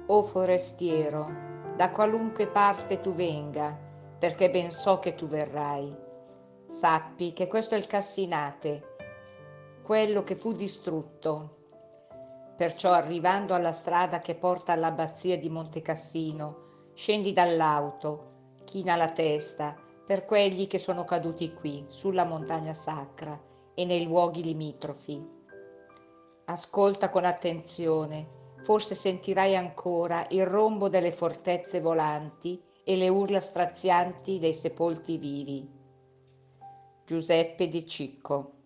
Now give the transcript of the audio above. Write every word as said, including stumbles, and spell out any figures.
O forestiero, da qualunque parte tu venga, perché ben so che tu verrai, sappi che questo è il Cassinate, quello che fu distrutto. Perciò arrivando alla strada che porta all'abbazia di Montecassino, scendi dall'auto, china la testa per quelli che sono caduti qui, sulla montagna sacra e nei luoghi limitrofi. Ascolta con attenzione, forse sentirai ancora il rombo delle fortezze volanti e le urla strazianti dei sepolti vivi. Giuseppe Di Cicco.